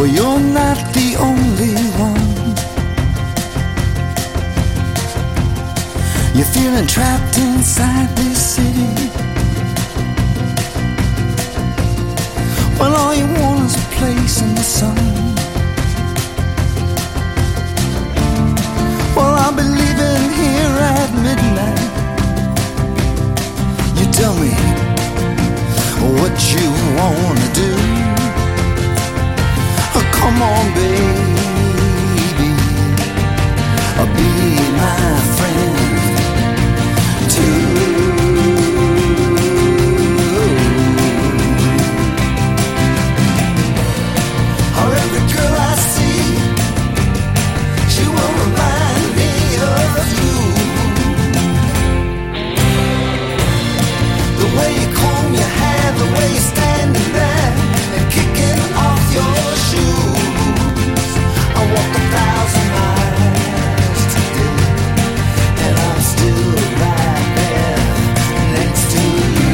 Well, you're not the only one. You're feeling trapped inside this city. Well, all you want is a place in the sun. Well, I'll be leaving here at midnight. You tell me what you wanna do. Oh, come on, baby, be my friend too. Oh, every girl I see, she will remind me of you. The way you comb your hair, the way you're standing there and kicking off your shoes. I walk 1,000 miles today, and I'm still right there next to you.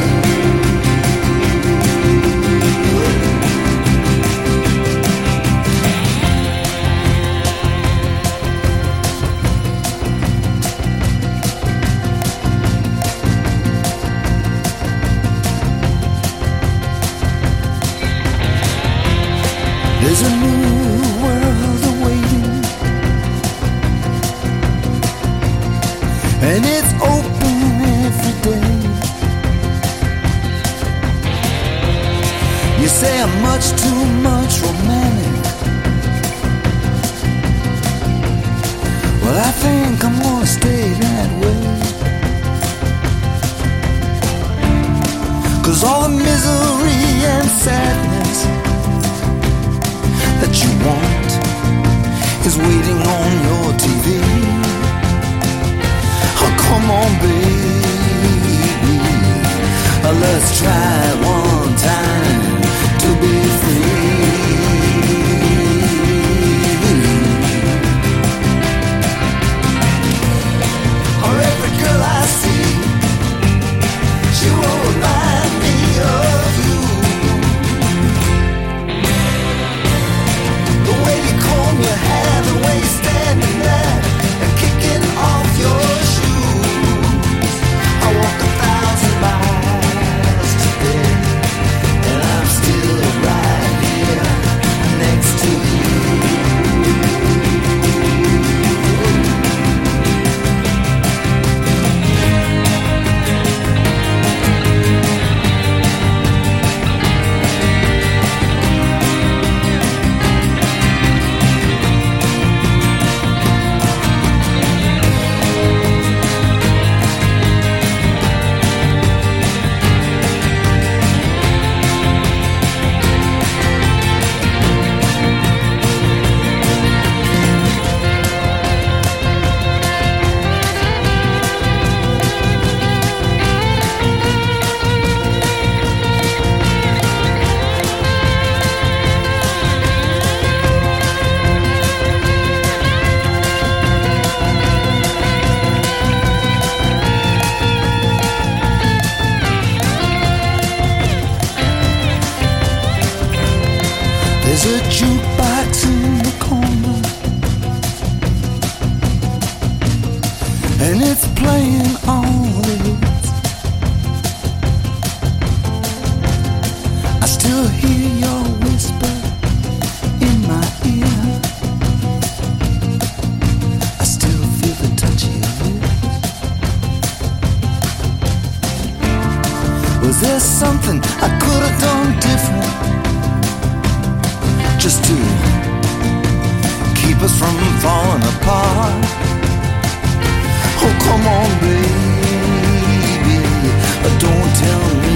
There's a new world awaiting, and it's open every day. You say I'm much too much romantic. Well, I think I'm gonna stay that way. 'Cause all the misery and sadness that you want is waiting on your TV. Oh, come on, baby, let's try one time to be free. Or every girl I see, she will remind me of you. The way you comb your hair, the way you're standing there and kicking off your shoes. I walk 1,000 miles today, and I'm still right here next to you. There's a jukebox in the corner, and it's playing all the hits. I still hear your whisper in my ear. I still feel the touch of your lips. Was there something I could have done different, just to keep us from falling apart? Oh, come on, baby, don't tell me